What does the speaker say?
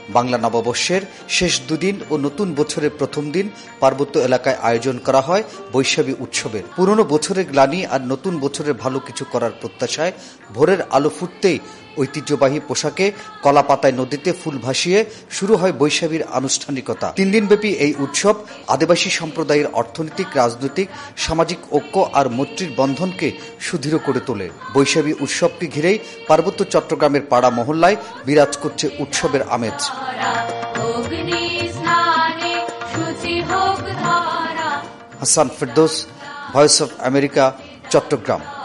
বাংলা নববর্ষের শেষ দুদিন ও নতুন বছরের প্রথম দিন পার্বত্য এলাকায় আয়োজন করা হয় বৈশাখী উৎসবের। পুরনো বছরের গ্লানি আর নতুন বছরের ভালো কিছু করার প্রত্যাশায় ভোরের আলো ফুটতেই ঐতিহ্যবাহী পোশাকে কলাপাতায় নদীতে ফুল ভাসিয়ে শুরু হয় বৈশাখীর আনুষ্ঠানিকতা। 3 দিনব্যাপী এই উৎসব আদিবাসী সম্প্রদায়ের অর্থনৈতিক, রাজনৈতিক, সামাজিক ঐক্য আর মৈত্রীর বন্ধনকে সুদৃঢ় করে তোলে। বৈশাখী উৎসবকে ঘিরেই পার্বত্য চট্টগ্রামের পাড়া মহল্লায় বিরাজ করছে উৎসবের আমেজ। Hasan Ferdous, voice of America, Chittagong.